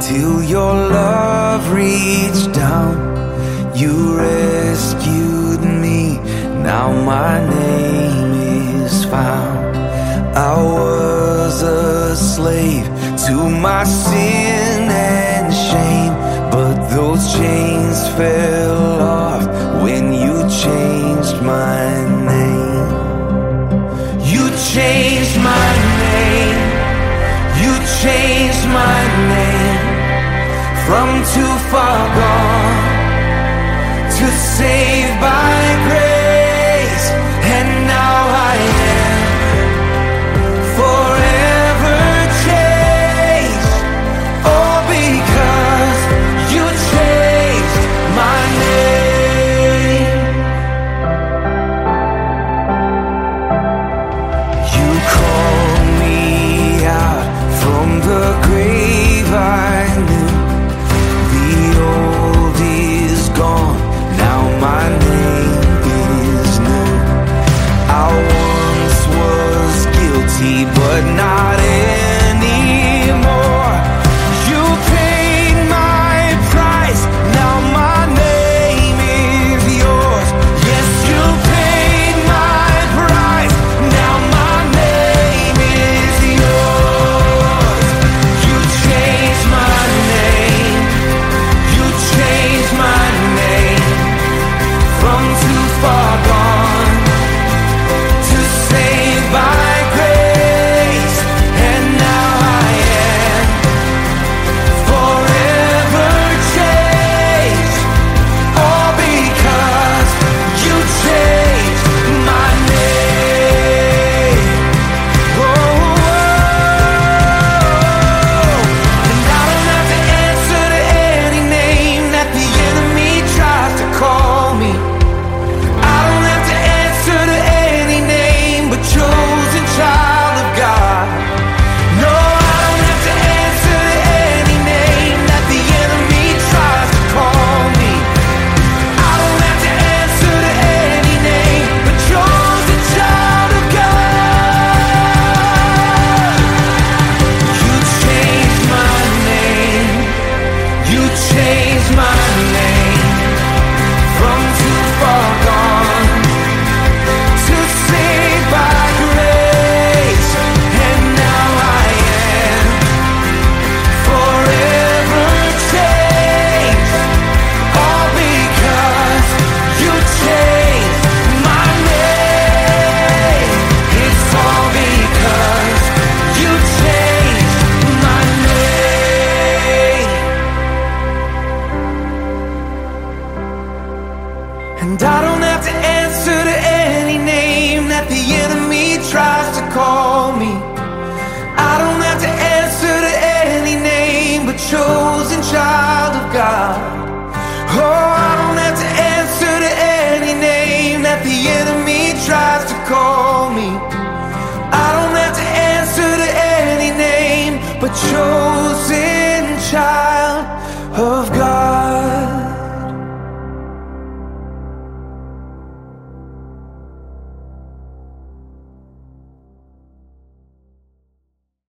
till your love reached down. You rescued me, now my name is found. I was a slave to my sin and shame, but those chains fell off when you changed my name. You changed my name. You changed my name from too far gone to saved by grace, and now I am forever changed, all because you changed my name. You called me out from the grave I knew. The old is gone, now my name is new. I once was guilty, but not anymore. You paid my price, now my name is yours. Yes, you paid my price, now my name is yours. You changed my name. You changed my name from too far gone to saved by grace, and now I am forever changed, all because you changed my name. Oh, and I don't have to answer to any name that the enemy tries to call me. I don't have to answer to any name but chosen child of God. No, I don't have to answer to any name that the enemy tries to call me. I don't have to answer to any name but chosen child of God. You changed my name. You changed my name from too far gone to saved by grace, and now I am forever changed, all because you changed my name. It's all because you changed my name. And I don't have to answer to any name that the enemy tries to call me. I don't have to answer to any name but chosen child of God. Oh, I don't have to answer to any name that the enemy tries to call me. I don't have to answer to any name but chosen